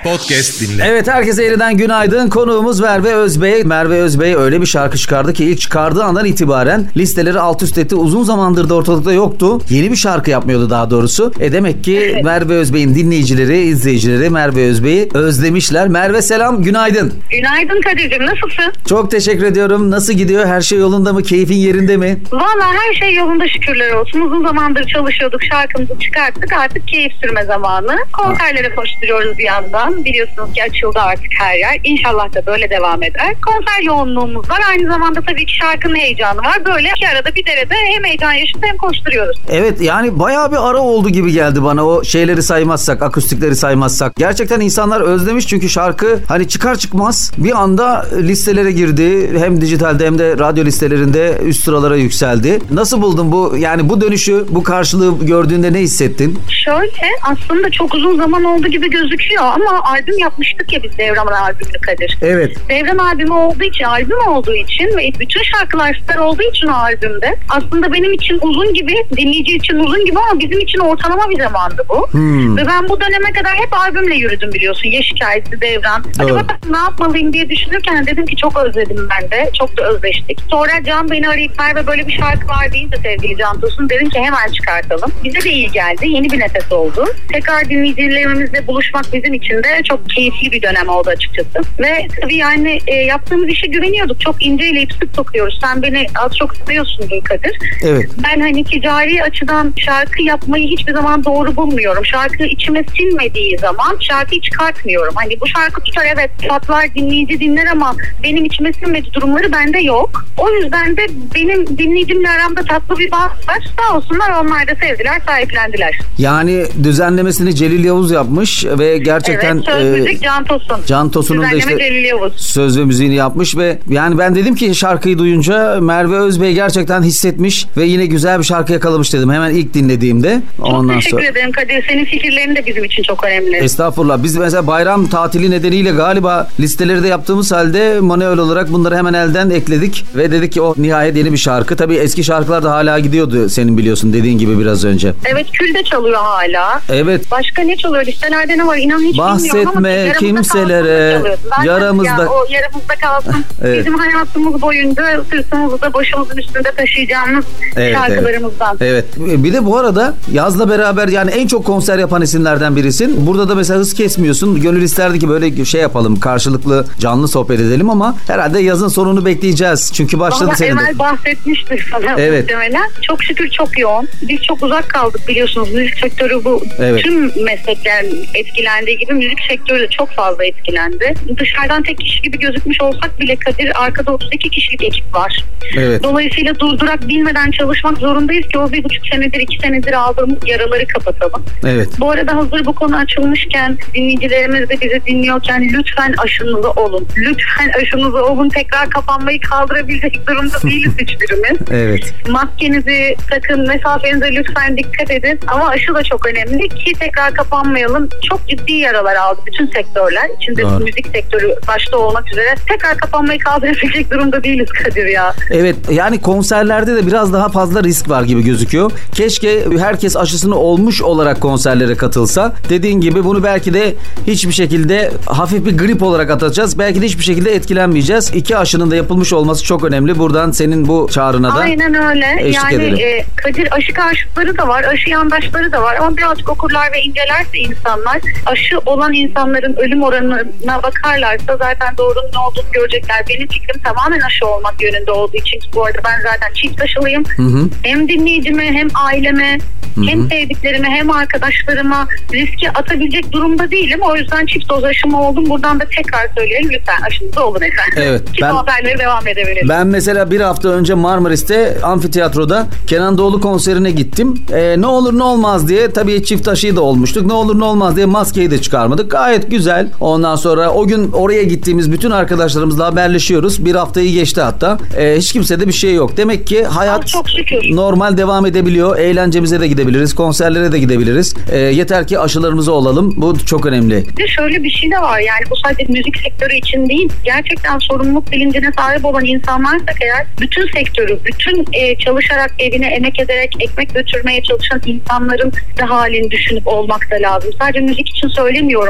Podcast dinle. Evet, herkese yeniden günaydın. Konuğumuz Merve Özbey. Merve Özbey öyle bir şarkı çıkardı ki ilk çıkardığı andan itibaren listeleri alt üst etti. Uzun zamandır da ortalıkta yoktu. Yeni bir şarkı yapmıyordu daha doğrusu. Demek ki Merve Özbey'in dinleyicileri, izleyicileri Merve Özbey'i özlemişler. Merve selam, günaydın. Günaydın Kadir'cim, nasılsın? Çok teşekkür ediyorum. Nasıl gidiyor? Her şey yolunda mı? Keyfin yerinde mi? Valla her şey yolunda, şükürler olsun. Uzun zamandır çalışıyorduk, şarkımızı çıkarttık. Artık keyif sürme zamanı. Konserlere koşturuyoruz bir yandan. Biliyorsunuz ki açıldı artık her yer. İnşallah da böyle devam eder. Konser yoğunluğumuz var. Aynı zamanda tabii ki şarkının heyecanı var. Böyle iki arada bir derede hem heyecan yaşayıp hem koşturuyoruz. Evet, yani bayağı bir ara oldu gibi geldi bana, o şeyleri saymazsak, akustikleri saymazsak. Gerçekten insanlar özlemiş çünkü şarkı hani çıkar çıkmaz bir anda listelere girdi. Hem dijitalde hem de radyo listelerinde üst sıralara yükseldi. Nasıl buldun bu, yani bu dönüşü, bu karşılığı gördüğünde ne hissettin? Şöyle, aslında çok uzun zaman oldu gibi gözüküyor ama albüm yapmıştık ya biz, Devran albümü Kadir. Evet. Devran albümü olduğu için ve bütün şarkılar star olduğu için o albümde aslında benim için uzun gibi, dinleyici için uzun gibi ama bizim için ortalama bir zamandı bu. Ve ben bu döneme kadar hep albümle yürüdüm biliyorsun. Yaş Hikayesi, Devran. Acaba ne yapmalıyım diye düşünürken dedim ki çok özledim ben de. Çok da özleştik. Sonra Can beni arayıp Merve böyle bir şarkı var deyince, sevgili Can Tosun, dedim ki hemen çıkartalım. Bize de iyi geldi. Yeni bir nefes oldu. Tekrar dinleyicilerimizle buluşmak bizim için de çok keyifli bir dönem oldu açıkçası. Ve tabii yani yaptığımız işe güveniyorduk. Çok inceleyip sık dokuyoruz. Sen beni az çok seviyorsundur Kadir. Evet. Ben hani ticari açıdan şarkı yapmayı hiçbir zaman doğru bulmuyorum. Şarkı içime sinmediği zaman şarkıyı çıkartmıyor. Hani bu şarkı tutar, evet, patlar, dinleyici dinler ama benim içime sinmediği durumları bende yok. O yüzden de benim dinleyicimle aramda tatlı bir bağ var. Sağ olsunlar, onlar da sevdiler, sahiplendiler. Yani düzenlemesini Celil Yavuz yapmış ve gerçekten evet, söz müzik Can Tosun. Can Tosun'un da işte Celil Yavuz söz ve müziğini yapmış ve yani ben dedim ki şarkıyı duyunca Merve Özbey gerçekten hissetmiş ve yine güzel bir şarkı yakalamış dedim hemen ilk dinlediğimde. Çok teşekkür ederim Kadir. Senin fikirlerin de bizim için çok önemli. Estağfurullah. Biz mesela bayram tatili nedeniyle galiba listeleri de yaptığımız halde manuel olarak bunları hemen elden ekledik ve dedik ki nihayet yeni bir şarkı. Tabii eski şarkılar da hala gidiyordu senin biliyorsun, dediğin gibi biraz önce. Evet, külde çalıyor hala. Evet. Başka ne çalıyor? Listelerde ne var? İnan hiç bilmiyorum ama bahsetme kimselere, yaramızda. Ya, o yaramızda kalsın. Evet. Bizim hayatımız boyunca sırtımızda, başımızın üstünde taşıyacağımız şarkılarımızdan. Evet. Bir de bu arada yazla beraber yani en çok konser yapan isimlerden birisin. Burada da mesela hız kesmiyorsun. Gönül isterdi ki böyle şey yapalım, karşılıklı canlı sohbet edelim ama herhalde yazın sonunu bekleyeceğiz. Çünkü başladı senin de. Emel bahsetmiştir sana muhtemelen. Çok şükür çok yoğun. Biz çok uzak kaldık biliyorsunuz. Müzik sektörü bu. Evet. Tüm meslekler etkilendiği gibi müzik sektörü de çok fazla etkilendi. Dışarıdan tek kişi gibi gözükmüş olsak bile Kadir, arkada 32 kişilik ekip var. Evet. Dolayısıyla durdurak bilmeden çalışmak zorundayız ki o 1,5 senedir 2 senedir aldığımız yaraları kapatalım. Evet. Bu arada hazır bu konu açılmışken, dinleyicilerimiz de bizi dinliyorken lütfen aşınızı olun. Lütfen aşınızı olun. Tekrar kapanmayı kaldırabilecek durumda değiliz hiçbirimiz. Evet. Maskenizi takın, mesafenize lütfen dikkat edin. Ama aşı da çok önemli ki tekrar kapanmayalım. Çok ciddi yaralar aldı bütün sektörler. İçinde müzik sektörü başta olmak üzere. Tekrar kapanmayı kaldırabilecek durumda değiliz Kadir ya. Evet, yani konserlerde de biraz daha fazla risk var gibi gözüküyor. Keşke herkes aşısını olmuş olarak konserlere katılsa. Dediğin gibi bunu belki de hiçbir şekilde hafif bir grip olarak atacağız. Belki de hiçbir şekilde etkilenmeyeceğiz. 2 aşının da yapılmış olması çok önemli. Buradan senin bu çağrına da aynen öyle. Yani Kadir, aşı karşıtları da var, aşı yandaşları da var ama birazcık okurlar ve incelerse insanlar, aşı olan insanların ölüm oranına bakarlarsa zaten doğrunun ne olduğunu görecekler. Benim fikrim tamamen aşı olmak yönünde olduğu için, bu arada ben zaten çift aşılıyım. Hem dinleyicime hem aileme hem sevdiklerime hem arkadaşlarıma riske atabilecek durumda değilim. O yüzden çift doz aşımı oldum. Buradan da tekrar söyleyelim, lütfen aşınızı olun efendim. Evet. Haberleri devam edebilirim. Ben mesela bir hafta önce Marmaris'te amfiteyatroda Kenan Doğulu konserine gittim. Ne olur ne olmaz diye, tabii çift aşıyı da olmuştuk. Ne olur ne olmaz diye maskeyi de çıkarmadık. Gayet güzel. Ondan sonra o gün oraya gittiğimiz bütün arkadaşlarımızla haberleşiyoruz. Bir haftayı geçti hatta. Hiç kimsede bir şey yok. Demek ki hayat normal devam edebiliyor. Eğlencemize de gidebiliriz. Konserlere de gidebiliriz. Yeter ki aşılarımızı olalım. Bu çok önemli. Bir de şöyle bir şey de var. Yani bu sadece müzik sektörü için değil. Gerçekten sorumluluk bilincine sahip olan insanlarsak eğer, bütün sektörü, bütün çalışarak, evine emek ederek ekmek götürmeye çalışan insanların da halini düşünüp olmak da lazım. Sadece müzik için söylemiyorum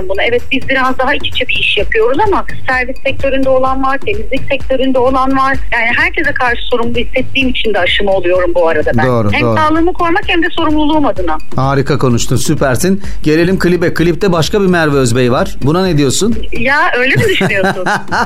bunu. Evet, biz biraz daha iç içe bir iş yapıyoruz ama servis sektöründe olan var, temizlik sektöründe olan var. Yani herkese karşı sorumlu hissettiğim için de aşımı oluyorum bu arada ben. Doğru, hem doğru. sağlığımı korumak hem de sorumluluğum adına. Harika konuştun, süpersin. Gelelim klibe. Klipte başka bir Merve Özbey var. Buna ne diyorsun? Ya öyle mi düşünüyorsun?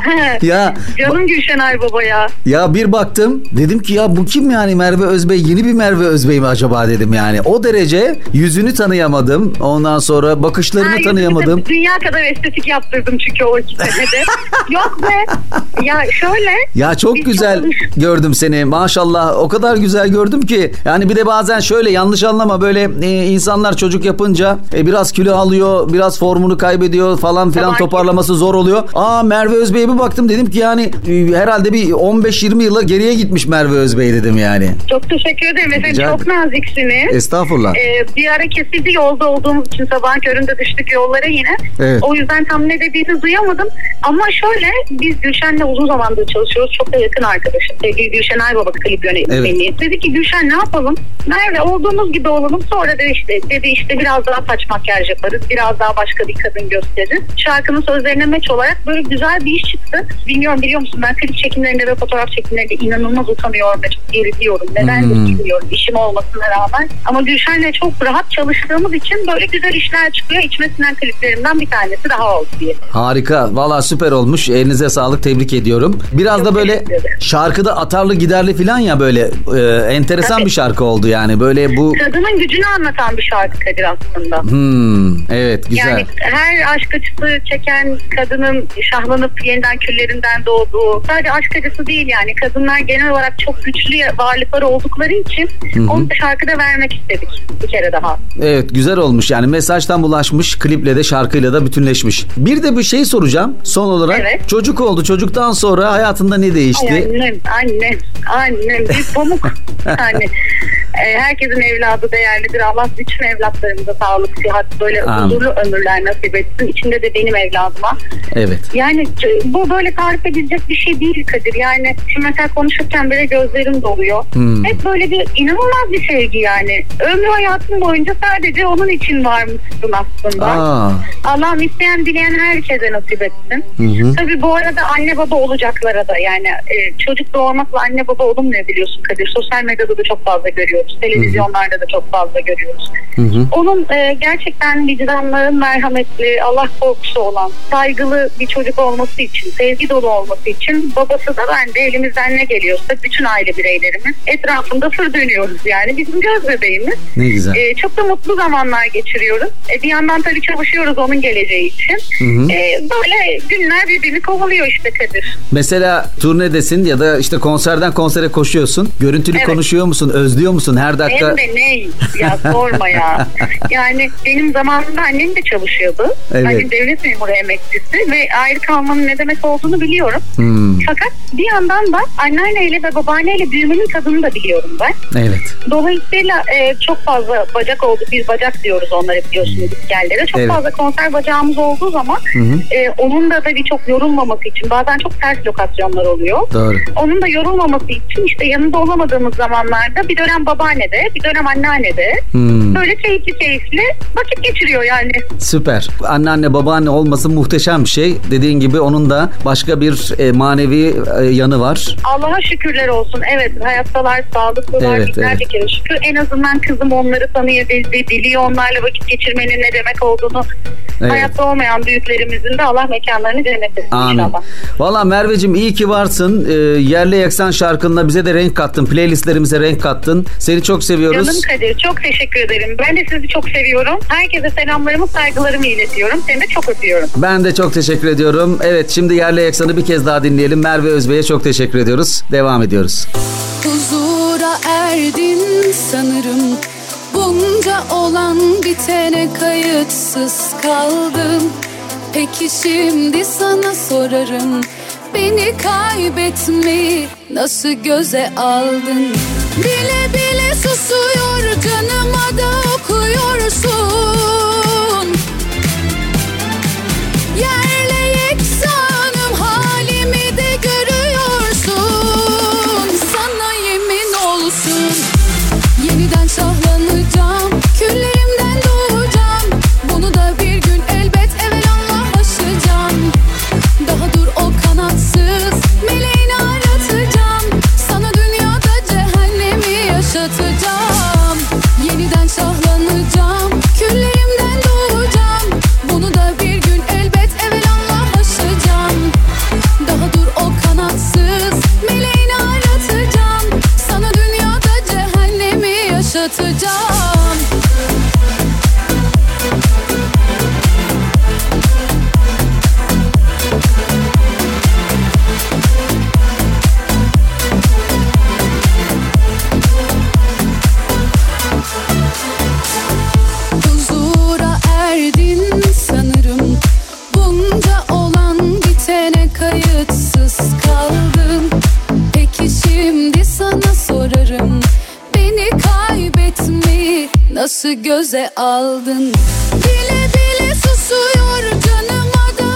Ya canım Gülşen Aybaba ya. Ya bir baktım, dedim ki ya bu kim yani, Merve Özbey, yeni bir Merve Özbey mi acaba dedim yani. O derece yüzünü tanıyamadım. Ondan sonra bakışlarını tanıyamadım. Dünya kadar estetik yaptırdım çünkü o 2 senede. Yok be. Ya şöyle. Ya çok güzel gördüm seni. Maşallah, o kadar güzel gördüm ki. Yani bir de bazen şöyle, yanlış anlama, böyle insanlar çocuk yapınca biraz kilo alıyor, biraz formunu kaybediyor falan filan, tamam, toparlaması zor oluyor. Merve Özbey'e bir baktım, dedim ki yani herhalde bir 15-20 yıla geriye gitmiş Merve Özbey dedim yani. Çok teşekkür ederim efendim. Çok naziksiniz. Estağfurullah. Bir ara kesildi, yolda olduğumuz için sabahın köründe düştük yollara yine. Evet. O yüzden tam ne dediğinizi duyamadım. Ama şöyle, biz Gülşen'le uzun zamandır çalışıyoruz. Çok da yakın arkadaşım. Sevgili Gülşen Aybaba klip yönetmeni. Evet. Dedi ki Gülşen ne yapalım? Merve olduğumuz gibi olalım. Sonra dedi işte biraz daha saç makyaj yaparız. Biraz daha başka bir kadın gösteririz. Şarkının sözlerine meç olarak böyle güzel bir iş çıktı. Bilmiyorum, biliyor musun, ben klip çekimlerinde ve fotoğraf çekimlerinde inanılmaz utanıyorum ve çok geriliyorum. Nedendir bilmiyorum, işim olmasına rağmen. Ama Gülşen'le çok rahat çalıştığımız için böyle güzel işler çıkıyor. İçmesinden kliplerimden bir tanesi daha oldu diye. Harika. Valla süper olmuş. Elinize sağlık. Tebrik ediyorum. Biraz çok da böyle şarkıda atarlı giderli falan ya, böyle enteresan Tabii. Bir şarkı oldu yani. Böyle bu... Kadının gücünü anlatan bir şarkı Kadir aslında. Evet, güzel. Yani her aşk acısı çeken kadının şahlanıp yeniden küllerinden doğduğu, sadece aşk acısı değil yani, kadınlar genel olarak çok güçlü varlıklar oldukları için onu da şarkıda vermek istedik bir kere daha. Evet, güzel olmuş yani, mesajdan bulaşmış, kliple de şarkıyla da bütünleşmiş. Bir de bir şey soracağım son olarak. Evet. Çocuk oldu, çocuktan sonra hayatında ne değişti? Annem bir pamuk yani. Herkesin evladı değerlidir. Allah bütün evlatlarımıza sağlık, sıhhat, böyle huzurlu ömürler nasip etsin. İçinde de benim evladıma. Evet. Yani bu böyle tarif edilecek bir şey değil Kadir. Yani şimdi mesela konuşurken böyle gözlerim doluyor. Hep böyle bir inanılmaz bir sevgi yani. Ömrü hayatım boyunca sadece onun için varmışsın aslında. Allah'ım isteyen dileyen herkese nasip etsin. Tabii bu arada anne baba olacaklara da yani çocuk doğurmakla anne baba olunmuyor biliyorsun Kadir. Sosyal medyada da çok fazla görüyoruz. Televizyonlarda da çok fazla görüyoruz. Onun gerçekten vicdanlı, merhametli, Allah korkusu olan, saygılı bir çocuk olması için, sevgi dolu olması için babası da ben de elimizden ne geliyorsa bütün aile bireylerimiz etrafında fır dönüyoruz yani. Bizim göz bebeğimiz. Ne güzel. Çok da mutlu zamanlar geçiriyoruz. Bir yandan tabii çalışıyoruz onun geleceği için. Böyle günler birbirini kovalıyor işte Kadir. Mesela turnedesin ya da işte konserden konsere koşuyorsun. Görüntülü konuşuyor musun? Özlüyor musun her dakika? Hem de ne? Ya sorma ya. Yani benim zamanımda annem de çalışıyordu. Evet. Annem devlet memuru emeklisi ve ayrı kalmanın ne demek olduğunu biliyorum. Fakat bir yandan da anneanneyle ve babaanneyle büyümenin tadını da biliyorum ben. Evet. Dolayısıyla çok fazla bacak oldu. Biz bacak diyoruz onlara, biliyorsunuz yerlere. Çok fazla konser bacağımız olduğu zaman onun da tabii çok yorulmaması için, bazen çok ters lokasyonlar oluyor. Doğru. Onun da yorulmaması için işte yanında olamadığımız zamanlarda bir dönem babaannede, bir dönem anneannede böyle keyifli vakit geçiriyor yani. Süper. Anneanne babaanne olması muhteşem bir şey. Dediğin gibi onun da başka bir manevi yanı var. Allah'a şükürler olsun. Evet, hayattalar, sağlıklılar. Binlerce kere şükür. En azından kızım onları tanıyabildi, biliyor onlarla vakit geçirmenin ne demek olduğunu. Hayatta olmayan büyüklerimizin de Allah mekanlarını cennet etsin inşallah. Valla Merveciğim, iyi ki varsın. Yerle Yeksan şarkınla bize de renk kattın. Playlistlerimize renk kattın. Seni çok seviyoruz. Canım Kadir, çok teşekkür ederim. Ben de sizi çok seviyorum. Herkese selamlarımı, saygılarımı iletiyorum. Seni de çok öpüyorum. Ben de çok teşekkür ediyorum. Evet, şimdi Yerle Yeksan'ı bir kez daha dinleyelim. Merve Özbey'e çok teşekkür ediyoruz. Devam ediyoruz. Huzura erdin sanırım. Bunca olan bitene kayıtsız kaldım. Peki şimdi sana sorarım, beni kaybetmeyi nasıl göze aldın? Bile bile susuyor, canıma da okuyorsun. Yerle yeksanım, halimi de görüyorsun. Sana yemin olsun, yeniden şahlanacağım, küllerimden doğacağım. Bunu da bir gün elbet evvel yaşatacağım. Huzura erdin sanırım, bunca olan bitene kayıtsız kaldım. Peki şimdi sana sorarım, beni kaybetmeyi nasıl göze aldın? Bile bile susuyor, canıma da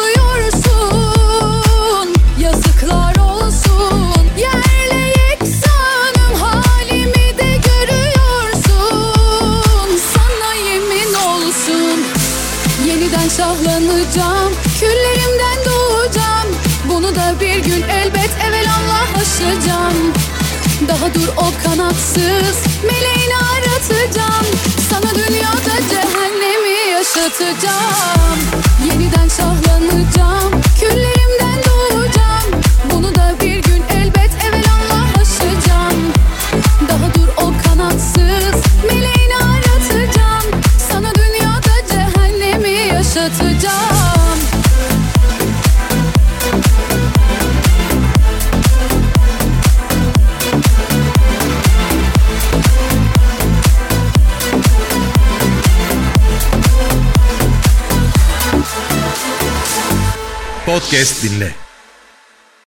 okuyorsun. Yazıklar olsun, yerle yeksanım, halimi de görüyorsun. Sana yemin olsun, yeniden şahlanacağım, küllerimden doğacağım. Bunu da bir gün elbet evelallah aşacağım. Daha dur o kanatsız meleğini aratacağım. Sana dünyada cehennemi yaşatacağım. Yeniden şahlanacağım, küllerimden doğacağım. Bunu da bir gün elbet evelallah aşacağım. Daha dur o kanatsız meleğini aratacağım. Sana dünyada cehennemi yaşatacağım. Podcast dinle.